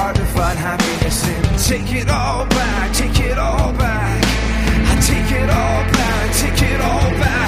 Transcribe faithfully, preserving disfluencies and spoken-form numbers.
hard to find happiness in. Take it all back, take it all back. I take it all back, take it all back.